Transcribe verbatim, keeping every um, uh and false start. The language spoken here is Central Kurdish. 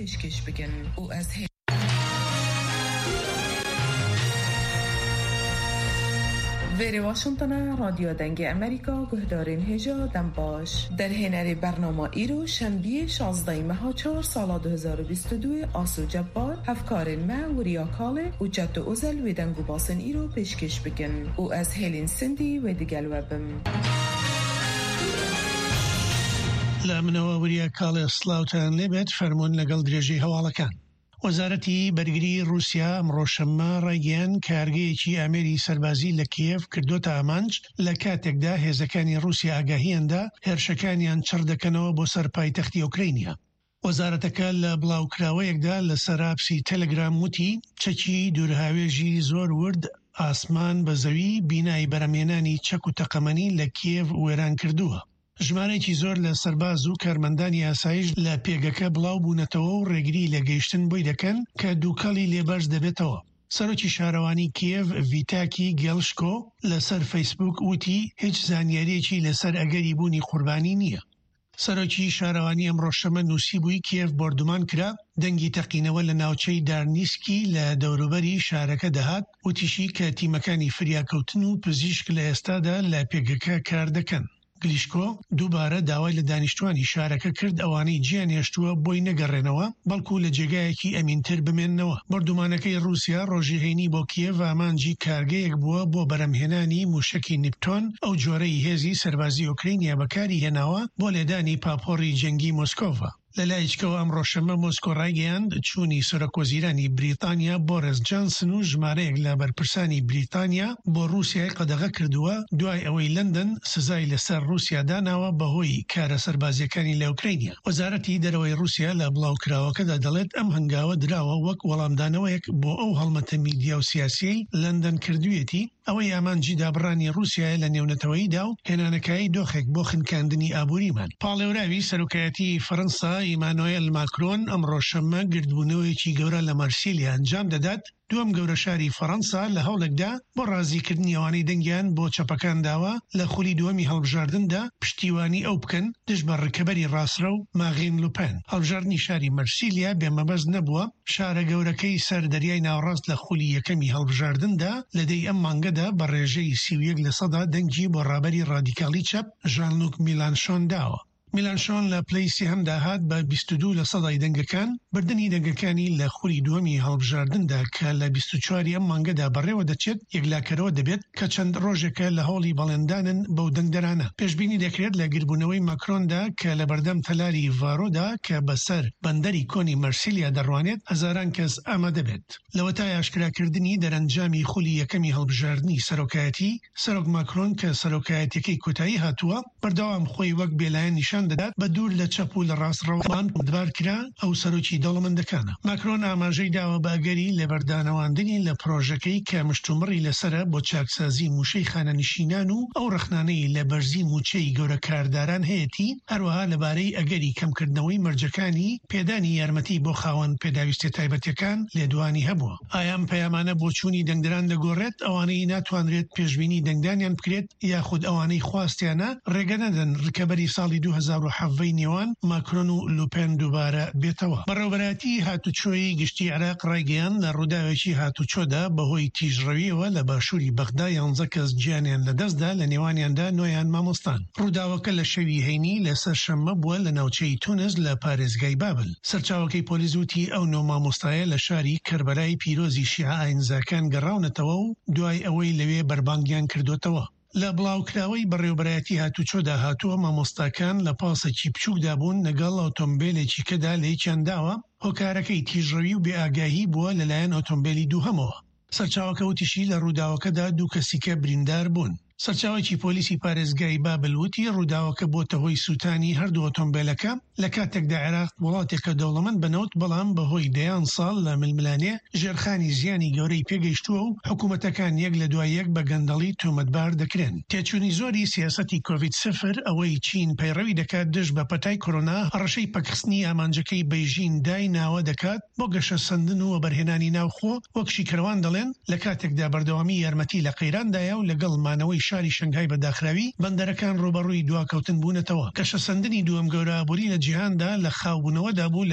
پێشکەش بکەن و ئەس ویری واشنطن رادیو دنگ امریکا گهدارین هجا دم باش در هنر برنامه ایرو شنبه شانزده ماه چهار سال دو هزار و بیست و دو آسو جبار هفکارین ما و ریاکاله و جد و ازل و دنگو باسن ایرو پیشکش بکن و از هیلین سندی و دیگل وبم لامنەوە وریە کاڵێ سلااوتان لێبێت فەرمونون لەگەڵ درێژەی هەواڵەکان. وەزارەتی بەرگری رووسیا ئەمڕۆ شەممە ڕایگەیاند کارگەیەکی ئامێری سەربازی لە کیێڤ کردوتە ئامانج لە کاتێکدا هێزەکانی رووسیا ئاگاهیاندا هێرشەکانیان چڕ دەکەنەوە بۆ سەر پایتەختی ئوکرینیا. وەزارەتەکە لە بڵاوکراوەیەکدا لە سەرابسی تەلەگرام وتی چەکی دوورهاوێژی زۆر ورد ئاسمان بە زەوی بینایی بەرەمێنانی چەک و تەقەمەنی لە کیێڤ وێران کردووە. ژمارەیەکی زۆر لە سەرباز و کارمەندانی ئاسایش لە پێگەکە بڵاو بوونەتەوە و ڕێگری لە گەیشتن بۆی دەکەن کە دووکەڵی لێبەرز دەبێتەوە. سەرۆکی شارەوانی کیێڤ ڤیتاکی گێڵشکۆ لەسەر فەیسبوک وتی هیچ زانیاریەکی لەسەر ئەگەری بوونی قوربانی نییە. سەرۆکی شارەوانی ئەمڕۆ شەمە نووسی بووی کیێڤ بۆردومان کرا دەنگی تەقینەوە لە ناوچەی دارنیسکی لە دەوروبەری شارەکە دەهات وتیشی کە تیمەکانی فریاکەوتن و پزیشک لە ئێستادا لە پێگەکە کار دەکەن. گلیشکۆ دووبارە داوای لە دانیشتوانی شارەکە کرد ئەوانەی گیان هێشتووە بۆی نەگەڕێنەوە بەڵکو لە جێگایەکی ئەمینتر بمێننەوە. بەردومانەکەی رووسیا ڕۆژیهێنی بۆ کیێڤ ئامانجی کارگەیەک بووە بۆ بەرەمهێنانی موشکی نیپتۆن ئەو جۆرەی هێزی سەربازی ئوکرینیا بەکاری هێناوە بۆ لێدانی پاپۆری جەنگی مۆسکۆڤە. لەلایەکەوە ئەمڕۆ شەمە مۆسکۆ ڕایگەیاند چوونی سەرۆکوەزیرانی بریتانیا بۆریس جانسن و ژمارەیەک لە بەرپرسانی بریتانیا بۆ رووسیای قەدەغە کردووە دوای ئەوەی لەندەن سزای لەسەر رووسیا داناوە بەهۆی کارە سەربازیەکانی لە ئوکرینیا. وەزارەتی دەرەوەی رووسیا لە بڵاوکراوەکەدا دەڵێت ئەم هەنگاوە دراوە وەک وەڵامدانەوەیەک بۆ ئەو هەڵمەتە میدیا و سیاسیی لەندەن کردوویەتی ئەوەی ئامانجی دابڕانی رووسیای لە نێونەتەوەییدا و هێنانەکەی دۆخێک بۆ خنکاندنی ئابووریمان. پاڵێوراوی سەرۆکایەتی فەرەنسا ئیمانوئێل ماکرۆن ئەمڕۆ شەممە گردبوونەوەیەکی گەورە لە مارسیلیا ئەنجام دەدات دووەم گەورە شاری فەرەنسا لە هەوڵێکدا بۆ ڕازیکردنی ئەوانەی دەنگیان بۆ چەپەکان داوە لە خولی دووەمی هەڵبژاردندا پشتیوانی ئەو بکەن دژ بە ڕکەبەری ڕاسترە و ماغین لوپەن. هەڵبژاردننی شاری مەرسیلیا بێمەبەست نەبووە. شارە گەورەکەی سەر دەریای ناوەڕاست لە خولی یەکەمی هەڵبژاردندا لەدەی ئەم مانگەدا بە ڕێژەی سی و یەک لە سەدا دەنگی بۆ ڕابەری ڕادیکاڵی چەپ ژان لوک میلانشۆن داوە. میلانشۆن لە پلەیسی هەمدا هات بە بیست و دوو لە سەدای دەنگەکان بردننی دەنگەکانی لە خولی دووەمی هەڵبژاردندا کە لە بیست و چواری ئەم مانگەدا بەڕێوە دەچێت یەکلاکەرەوە دەبێت کە چەند ڕۆژێکە لە هەوڵی بەڵێندانن بەو دەنگدەرانە. پێشبینی دەکرێت لە گیربوونەوەی ماکرۆندا کە لە بەردەم تەلاری ڤارۆدا کە بەسەر بەندەری کۆنی مەرسیلیا دەڕوانێت هەزاران کەس ئامادە بێت. لەوەتای ئاشکراکردنی دەرەنجامی خولی یەکەمی هەڵبژاردننی سەرۆکایەتی سەرۆک ماکرۆن کە سەرۆکایەتەکەی کۆتایی هاتووە بەردەوام خۆی وەک بێلایەن نیشان دەدات بە دوور لە چەپ و لە ڕاستڕەوان دبار کرا ئەو سەرۆکی دەوڵەمەندەکانە. ماکرۆن ئاماژەی داوە بە ئەگەری لێبەردانەواندنی لە پرۆژەکەی کە مشتومڕی لەسرە بۆ چاکسازی موشەی خانەنشینان و ئەو ڕخنانەی لە بەرزی موچەی گەورە کارداران هەیەتی هەروەها لەبارەی ئەگەری کەمکردنەوەی مەرجەکانی پێدانی یارمەتی بۆ خاوەن پێداویستی تایبەتیەکان لێدوانی هەبووە. ئایا ئەم پەیامانە بۆ چوونی دەنگدەران دەگۆڕێت ئەوانەی ناتوانرێت پێشبینی دەنگدانیان بکرێت یاخود ئەوانەی خواستیانە ڕێگە نەدەن ڕکەبەری ساڵی دوو هەزار و حەڤەی نێوان ماکرۆن و لوپێن دووبارە بێتەوە. بەڕێوەبەراتی هاتوچۆی گشتی عێراق ڕایگەیاند لە ڕووداوێکی هاتوچۆدا بەهۆی تیژڕەویەوە لە باشووری بەغدا یانزە کەس گیانیان لەدەستدا لە نێوانیاندا نۆیان مامۆستان. ڕووداوەکە لە شەوی هەینی لەسەر شەممە بووە لە ناوچەی تونس لە پارێزگای بابل. سەرچاوەکەی پۆلیس وتی ئەو نۆ مامۆستایە لە شاری کەربەلای پیرۆزی شیعە ئاینزاکان گەڕاونەتەوە و دوای ئەوەی لەوێ بەربانگیان کردوتەوە. لە بڵاوکراوەی بەڕێوەبەرەتی هاتوچۆدا هاتووە مامۆستاکان لە پاسێکی بچووکدا بوون لەگەڵ ئۆتۆمبیلێکی کەدا لەیەکیان داوە هۆکارەکەی تیژڕەوی و بێئاگاهی بووە لەلایەن ئۆتۆمبیلی دووهەمەوە. سەرچاوەکە وتیشی لە ڕووداوەکەدا دوو کەسیکە بریندار بوون. سەرچاوێکی پۆلیسی پارێزگای بابل وتی ڕووداوەکە بۆتە هۆی سوتانی هەردوو ئۆتۆمبیلەکە لە کاتێکدا عێراق وڵاتێکە دەوڵەمەند بنەوت بەڵام بەهۆی دەیان ساڵ لە ململانێ ژێرخانی زیانی گەورەی پێگەیشتووە و حکوومەتەکان یەک لە دوای یەک بە گەندەڵی تۆمەتبار دەکرێن. تێچوونی زۆری سیاسەتی کۆڤید سفر ئەوەی چین پەیڕەوی دەکات دژ بە پەتای کۆرۆنا ڕەشەی پەکخستنی ئامانجەکەی بەیژین دای ناوە دەکات بۆ گەشە سەندن و بەرهێنانی ناوخۆ وەک شیکەروان دەڵێن لە کاتێکدا بەردەوامی یارمەتی لە قەیراندایە و لەگەڵ مانەوەی شاری شەنگهای بەداخراوی بەندەرەکان ڕوبەڕووی دواکەوتن بوونەتەوە. گەشە سەندنی دووەم گەورە ئابووری لە جیهاندا لە خاوبوونەوەدا بوو